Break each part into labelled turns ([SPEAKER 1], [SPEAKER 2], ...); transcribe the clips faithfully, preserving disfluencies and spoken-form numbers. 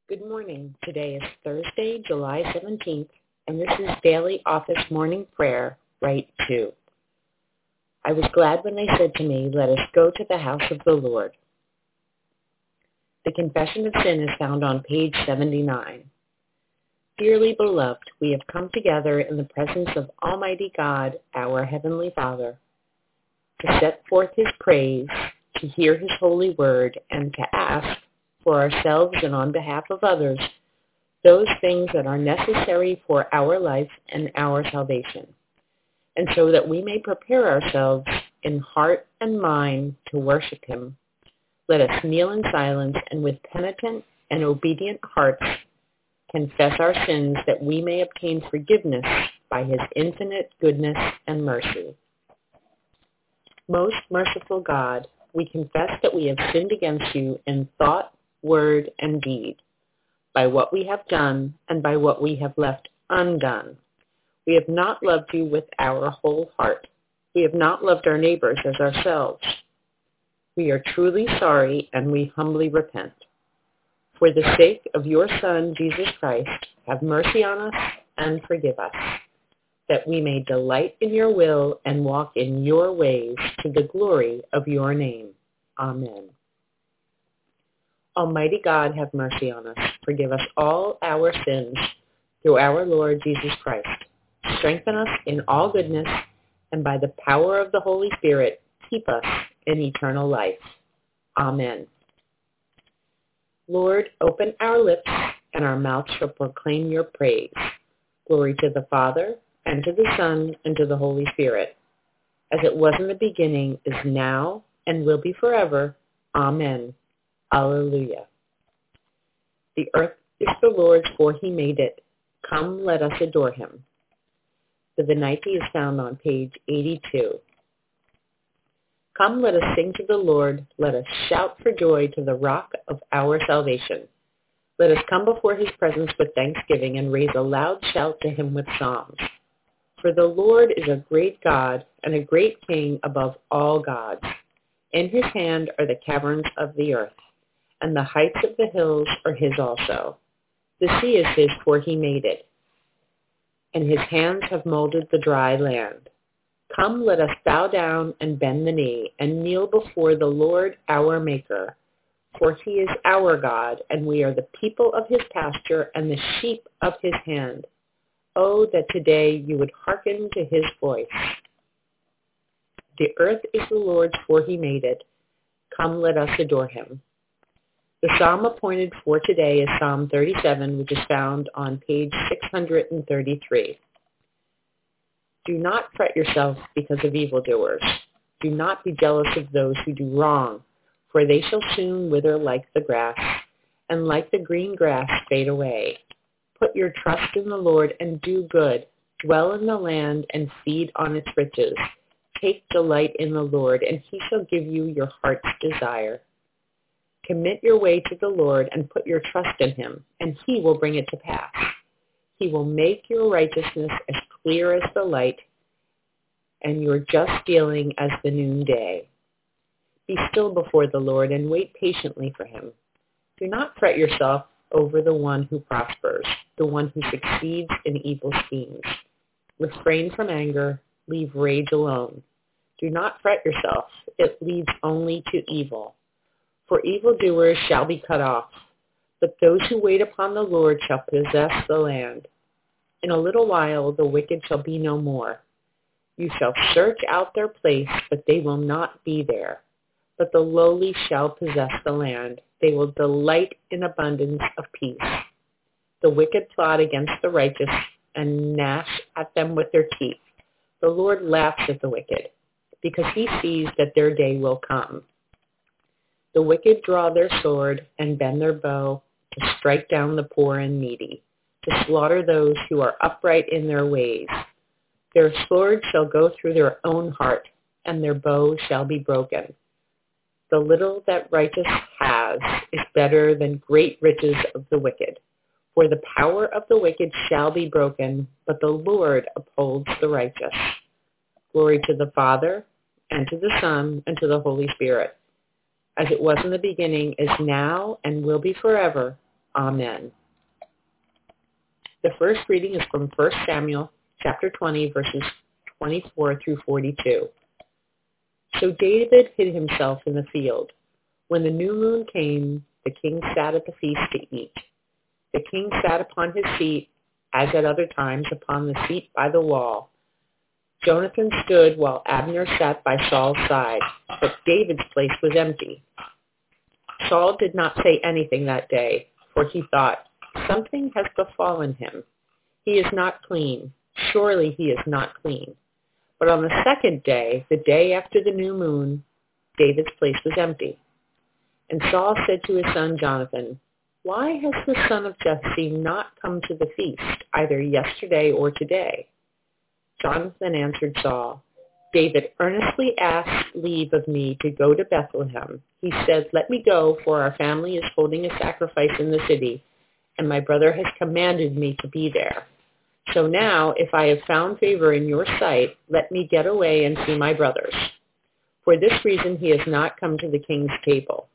[SPEAKER 1] Good morning. Today is Thursday, July seventeenth, and this is Daily Office Morning Prayer, Rite two. I was glad when they said to me, "Let us go to the house of the Lord." The confession of sin is found on page seventy-nine. Dearly beloved, we have come together in the presence of Almighty God, our Heavenly Father, to set forth His praise, to hear His holy word, and to ask for ourselves and on behalf of others those things that are necessary for our life and our salvation, and so that we may prepare ourselves in heart and mind to worship Him. Let us kneel in silence and with penitent and obedient hearts confess our sins that we may obtain forgiveness by His infinite goodness and mercy. Most merciful God, we confess that we have sinned against You in thought, word, and deed, by what we have done and by what we have left undone. We have not loved You with our whole heart. We have not loved our neighbors as ourselves. We are truly sorry and we humbly repent. For the sake of Your Son, Jesus Christ, have mercy on us and forgive us, that we may delight in Your will and walk in Your ways to the glory of Your name. Amen. Almighty God, have mercy on us. Forgive us all our sins through our Lord Jesus Christ. Strengthen us in all goodness, and by the power of the Holy Spirit, keep us in eternal life. Amen. Lord, open our lips, and our mouth shall proclaim Your praise. Glory to the Father, and to the Son, and to the Holy Spirit, as it was in the beginning, is now, and will be forever. Amen. Alleluia. The earth is the Lord's, for He made it. Come, let us adore Him. The Venite is found on page eighty-two. Come, let us sing to the Lord. Let us shout for joy to the rock of our salvation. Let us come before His presence with thanksgiving and raise a loud shout to Him with psalms. For the Lord is a great God and a great King above all gods. In His hand are the caverns of the earth, and the heights of the hills are His also. The sea is His, for He made it, and His hands have molded the dry land. Come, let us bow down and bend the knee, and kneel before the Lord our Maker. For He is our God, and we are the people of His pasture and the sheep of His hand. Oh, that today You would hearken to His voice. The earth is the Lord's, for He made it. Come, let us adore Him. The psalm appointed for today is Psalm thirty-seven, which is found on page six hundred thirty-three. Do not fret yourself because of evildoers. Do not be jealous of those who do wrong, for they shall soon wither like the grass, and like the green grass fade away. Put your trust in the Lord and do good. Dwell in the land and feed on its riches. Take delight in the Lord, and He shall give you your heart's desire. Commit your way to the Lord and put your trust in Him, and He will bring it to pass. He will make your righteousness as clear as the light, and your just dealing as the noonday. Be still before the Lord and wait patiently for Him. Do not fret yourself over the one who prospers, the one who succeeds in evil schemes. Refrain from anger, leave rage alone. Do not fret yourself, it leads only to evil. For evildoers shall be cut off, but those who wait upon the Lord shall possess the land. In a little while the wicked shall be no more. You shall search out their place, but they will not be there. But the lowly shall possess the land. They will delight in abundance of peace. The wicked plot against the righteous and gnash at them with their teeth. The Lord laughs at the wicked, because He sees that their day will come. The wicked draw their sword and bend their bow to strike down the poor and needy, to slaughter those who are upright in their ways. Their sword shall go through their own heart, and their bow shall be broken. The little that righteous has is better than great riches of the wicked. For the power of the wicked shall be broken, but the Lord upholds the righteous. Glory to the Father, and to the Son, and to the Holy Spirit, as it was in the beginning, is now, and will be forever. Amen. The first reading is from First Samuel chapter twenty, verses twenty-four through forty-two. So David hid himself in the field. When the new moon came, the king sat at the feast to eat. The king sat upon his seat, as at other times, upon the seat by the wall. Jonathan stood while Abner sat by Saul's side, but David's place was empty. Saul did not say anything that day, for he thought, "Something has befallen him. He is not clean. Surely he is not clean." But on the second day, the day after the new moon, David's place was empty. And Saul said to his son Jonathan, "Why has the son of Jesse not come to the feast, either yesterday or today?" Jonathan answered Saul, "David earnestly asked leave of me to go to Bethlehem. He said, 'Let me go, for our family is holding a sacrifice in the city, and my brother has commanded me to be there. So now, if I have found favor in your sight, let me get away and see my brothers.' For this reason he has not come to the king's table."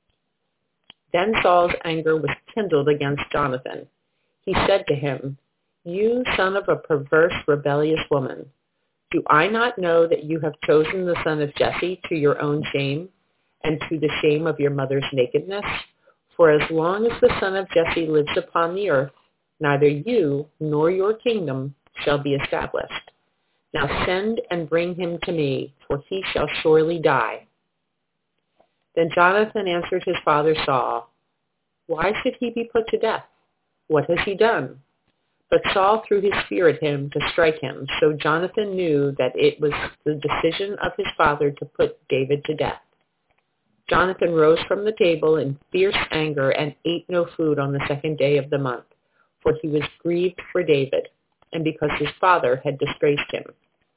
[SPEAKER 1] Then Saul's anger was kindled against Jonathan. He said to him, "You son of a perverse, rebellious woman, do I not know that you have chosen the son of Jesse to your own shame and to the shame of your mother's nakedness? For as long as the son of Jesse lives upon the earth, neither you nor your kingdom shall be established. Now send and bring him to me, for he shall surely die." Then Jonathan answered his father Saul, "Why should he be put to death? What has he done?" But Saul threw his spear at him to strike him, so Jonathan knew that it was the decision of his father to put David to death. Jonathan rose from the table in fierce anger and ate no food on the second day of the month, for he was grieved for David, and because his father had disgraced him.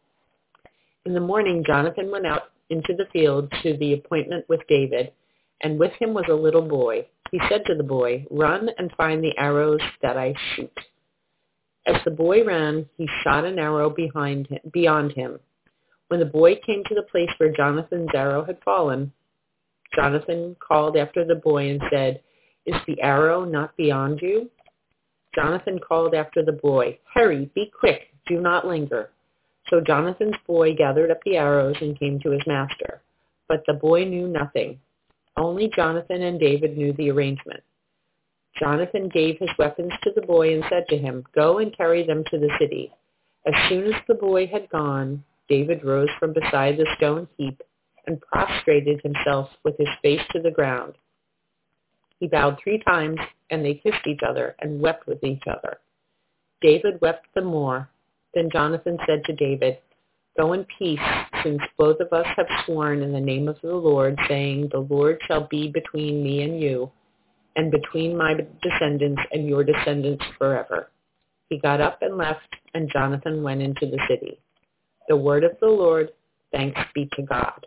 [SPEAKER 1] In the morning Jonathan went out into the field to the appointment with David, and with him was a little boy. He said to the boy, "Run and find the arrows that I shoot." As the boy ran, he shot an arrow behind him, beyond him. When the boy came to the place where Jonathan's arrow had fallen, Jonathan called after the boy and said, "Is the arrow not beyond you?" Jonathan called after the boy, "Hurry, be quick, do not linger." So Jonathan's boy gathered up the arrows and came to his master. But the boy knew nothing. Only Jonathan and David knew the arrangement. Jonathan gave his weapons to the boy and said to him, "Go and carry them to the city." As soon as the boy had gone, David rose from beside the stone heap and prostrated himself with his face to the ground. He bowed three times, and they kissed each other and wept with each other. David wept the more. Then Jonathan said to David, "Go in peace, since both of us have sworn in the name of the Lord, saying, 'The Lord shall be between me and you, and between my descendants and your descendants forever.'" He got up and left, and Jonathan went into the city. The word of the Lord. Thanks be to God.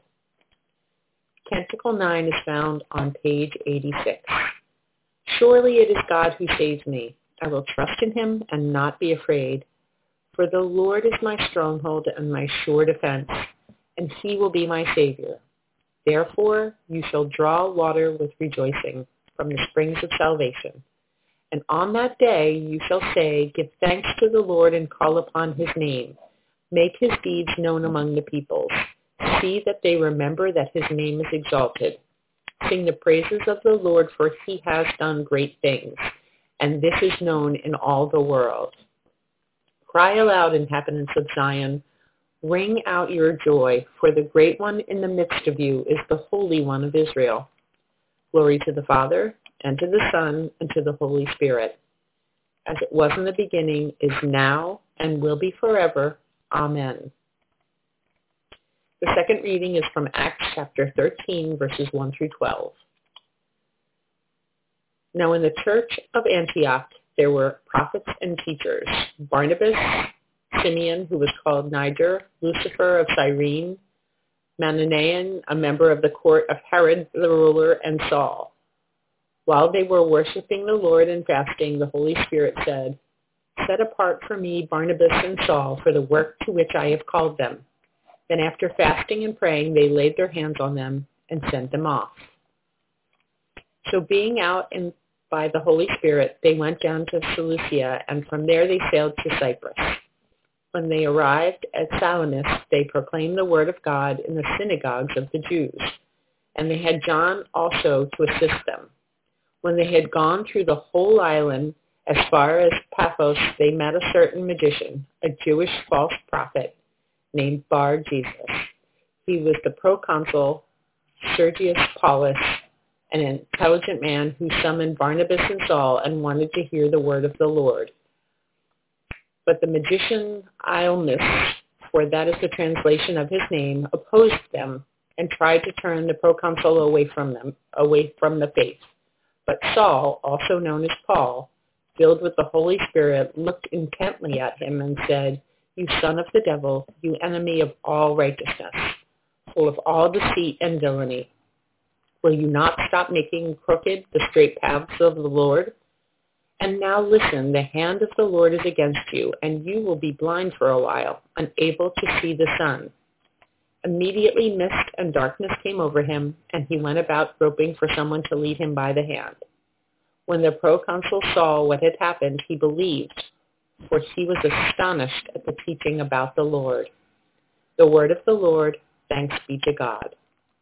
[SPEAKER 1] Canticle nine is found on page eighty-six. Surely it is God who saves me. I will trust in him and not be afraid. For the Lord is my stronghold and my sure defense, and he will be my Savior. Therefore you shall draw water with rejoicing from the springs of salvation. And on that day you shall say, "Give thanks to the Lord and call upon his name. Make his deeds known among the peoples. See that they remember that his name is exalted. Sing the praises of the Lord, for he has done great things, and this is known in all the world. Cry aloud, inhabitants of Zion. Ring out your joy, for the great one in the midst of you is the Holy One of Israel. Glory to the Father, and to the Son, and to the Holy Spirit, as it was in the beginning, is now, and will be forever. Amen. The second reading is from Acts chapter thirteen, verses one through twelve. Now in the church of Antioch there were prophets and teachers, Barnabas, Simeon, who was called Niger, Lucifer of Cyrene, Manaen, a member of the court of Herod the ruler, and Saul. While they were worshiping the Lord and fasting, the Holy Spirit said, "Set apart for me Barnabas and Saul for the work to which I have called them." Then after fasting and praying, they laid their hands on them and sent them off. So being out in by the Holy Spirit, they went down to Seleucia, and from there they sailed to Cyprus. When they arrived at Salamis, they proclaimed the word of God in the synagogues of the Jews, and they had John also to assist them. When they had gone through the whole island as far as Paphos, they met a certain magician, a Jewish false prophet named Bar-Jesus. He was the proconsul Sergius Paulus, an intelligent man who summoned Barnabas and Saul and wanted to hear the word of the Lord. But the magician Iomas, for that is the translation of his name, opposed them and tried to turn the proconsul away from them, away from the faith. But Saul, also known as Paul, filled with the Holy Spirit, looked intently at him and said, "You son of the devil, you enemy of all righteousness, full of all deceit and villainy, will you not stop making crooked the straight paths of the Lord? And now listen, the hand of the Lord is against you, and you will be blind for a while, unable to see the sun." Immediately mist and darkness came over him, and he went about groping for someone to lead him by the hand. When the proconsul saw what had happened, he believed, for he was astonished at the teaching about the Lord. The word of the Lord, thanks be to God.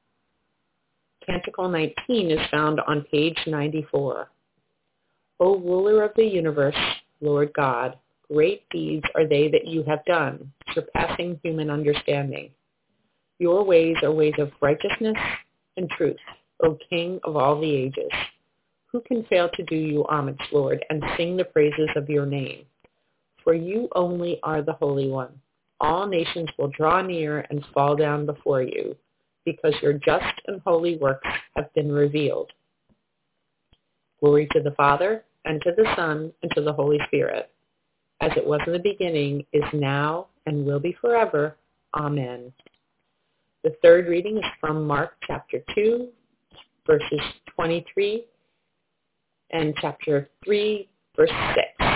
[SPEAKER 1] Canticle nineteen is found on page ninety-four. O ruler of the universe, Lord God, great deeds are they that you have done, surpassing human understanding. Your ways are ways of righteousness and truth, O King of all the ages. Who can fail to do you homage, Lord, and sing the praises of your name? For you only are the Holy One. All nations will draw near and fall down before you, because your just and holy works have been revealed. Glory to the Father, and to the Son, and to the Holy Spirit, as it was in the beginning, is now, and will be forever. Amen. The third reading is from Mark chapter two, verses twenty-three, and chapter three, verse six.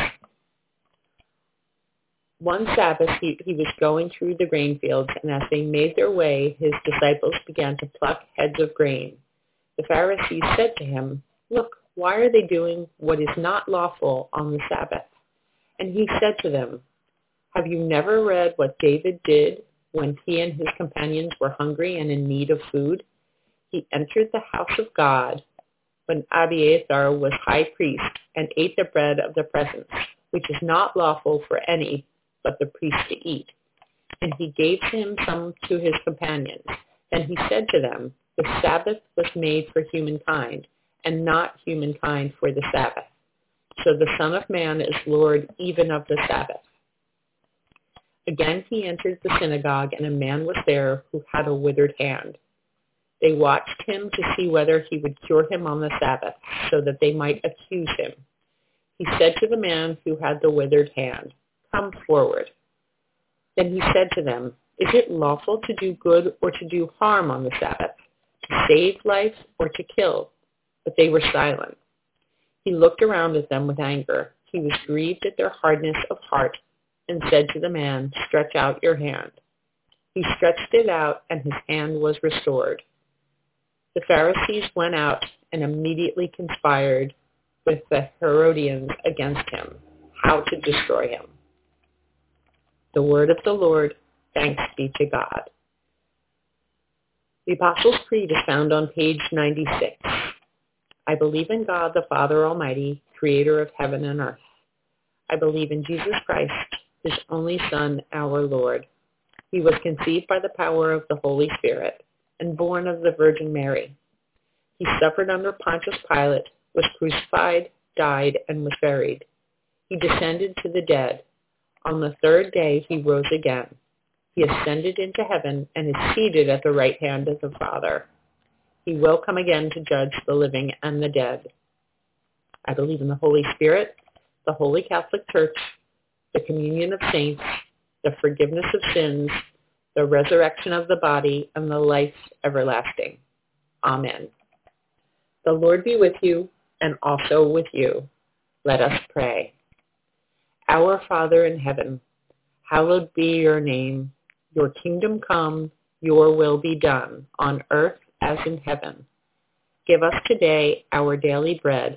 [SPEAKER 1] One Sabbath he, he was going through the grain fields, and as they made their way, his disciples began to pluck heads of grain. The Pharisees said to him, "Look, why are they doing what is not lawful on the Sabbath?" And he said to them, "Have you never read what David did when he and his companions were hungry and in need of food? He entered the house of God when Abiathar was high priest and ate the bread of the presence, which is not lawful for any but the priest to eat. And he gave him some to his companions. Then he said to them, the Sabbath was made for humankind, and not humankind for the Sabbath. So the Son of Man is Lord even of the Sabbath." Again he entered the synagogue, and a man was there who had a withered hand. They watched him to see whether he would cure him on the Sabbath, so that they might accuse him. He said to the man who had the withered hand, "Come forward." Then he said to them, "Is it lawful to do good or to do harm on the Sabbath, to save life or to kill?" But they were silent. He looked around at them with anger. He was grieved at their hardness of heart, and said to the man, "Stretch out your hand." He stretched it out, and his hand was restored. The Pharisees went out and immediately conspired with the Herodians against him, how to destroy him. The word of the Lord, thanks be to God. The Apostles' Creed is found on page ninety-six. I believe in God the Father Almighty, creator of heaven and earth. I believe in Jesus Christ, his only Son, our Lord. He was conceived by the power of the Holy Spirit and born of the Virgin Mary. He suffered under Pontius Pilate, was crucified, died, and was buried. He descended to the dead. On the third day he rose again. He ascended into heaven and is seated at the right hand of the Father. He will come again to judge the living and the dead. I believe in the Holy Spirit, the Holy Catholic Church, the communion of saints, the forgiveness of sins, the resurrection of the body, and the life everlasting. Amen. The Lord be with you, and also with you. Let us pray. Our Father in heaven, hallowed be your name. Your kingdom come, your will be done, on earth as in heaven. Give us today our daily bread.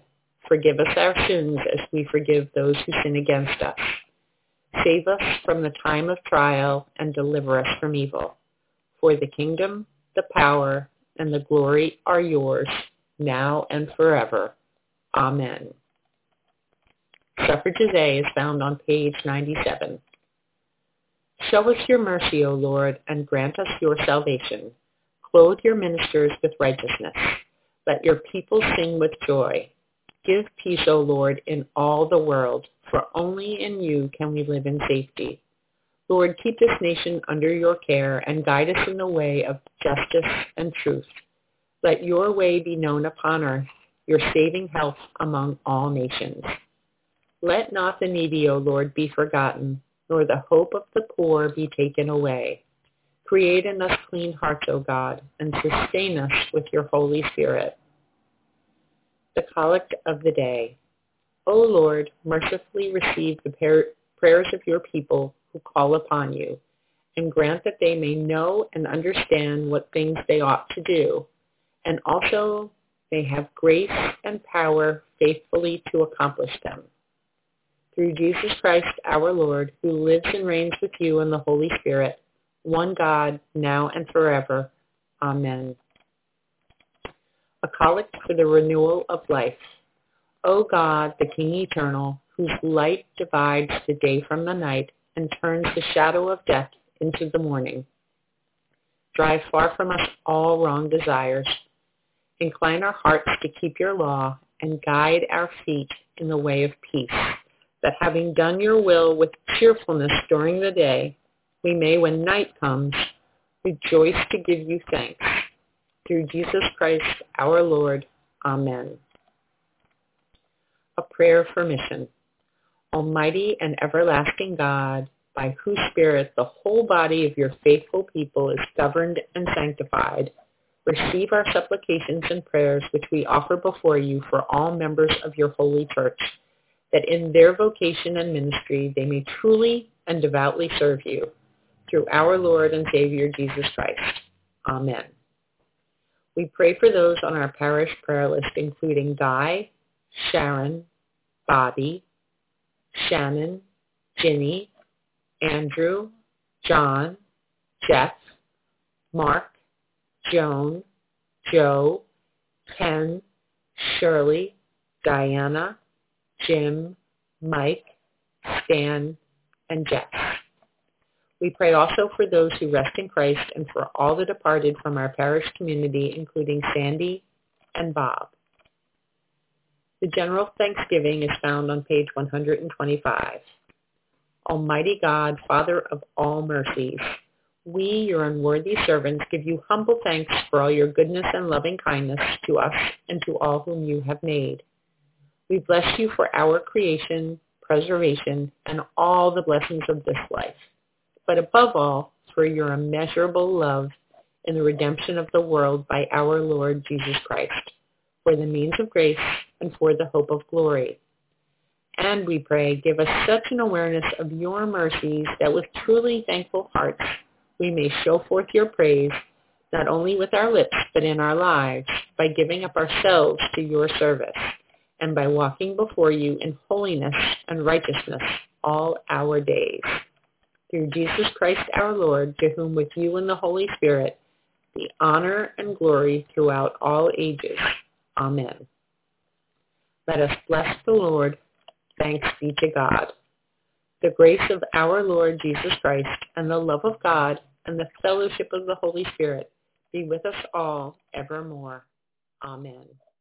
[SPEAKER 1] Forgive us our sins as we forgive those who sin against us. Save us from the time of trial and deliver us from evil. For the kingdom, the power, and the glory are yours, now and forever. Amen. Suffrages A is found on page ninety-seven. Show us your mercy, O Lord, and grant us your salvation. Clothe your ministers with righteousness. Let your people sing with joy. Give peace, O Lord, in all the world, for only in you can we live in safety. Lord, keep this nation under your care and guide us in the way of justice and truth. Let your way be known upon earth, your saving health among all nations. Let not the needy, O Lord, be forgotten, nor the hope of the poor be taken away. Create in us clean hearts, O God, and sustain us with your Holy Spirit. The Collect of the Day. O Lord, mercifully receive the par- prayers of your people who call upon you, and grant that they may know and understand what things they ought to do, and also may have grace and power faithfully to accomplish them. Through Jesus Christ our Lord, who lives and reigns with you in the Holy Spirit, one God, now and forever. Amen. A Collect for the Renewal of Life. O God, the King eternal, whose light divides the day from the night and turns the shadow of death into the morning, drive far from us all wrong desires. Incline our hearts to keep your law and guide our feet in the way of peace, that having done your will with cheerfulness during the day, we may, when night comes, rejoice to give you thanks. Through Jesus Christ our Lord. Amen. A prayer for mission. Almighty and everlasting God, by whose Spirit the whole body of your faithful people is governed and sanctified, receive our supplications and prayers which we offer before you for all members of your holy church, that in their vocation and ministry they may truly and devoutly serve you. Through our Lord and Savior Jesus Christ. Amen. We pray for those on our parish prayer list, including Guy, Sharon, Bobby, Shannon, Ginny, Andrew, John, Jeff, Mark, Joan, Joe, Ken, Shirley, Diana, Jim, Mike, Stan, and Jeff. We pray also for those who rest in Christ and for all the departed from our parish community, including Sandy and Bob. The General Thanksgiving is found on page one hundred twenty-five. Almighty God, Father of all mercies, we, your unworthy servants, give you humble thanks for all your goodness and loving kindness to us and to all whom you have made. We bless you for our creation, preservation, and all the blessings of this life, but above all, for your immeasurable love in the redemption of the world by our Lord Jesus Christ, for the means of grace and for the hope of glory. And we pray, give us such an awareness of your mercies that with truly thankful hearts we may show forth your praise, not only with our lips, but in our lives, by giving up ourselves to your service, and by walking before you in holiness and righteousness all our days. Through Jesus Christ our Lord, to whom with you and the Holy Spirit be honor and glory throughout all ages. Amen. Let us bless the Lord. Thanks be to God. The grace of our Lord Jesus Christ and the love of God and the fellowship of the Holy Spirit be with us all evermore. Amen.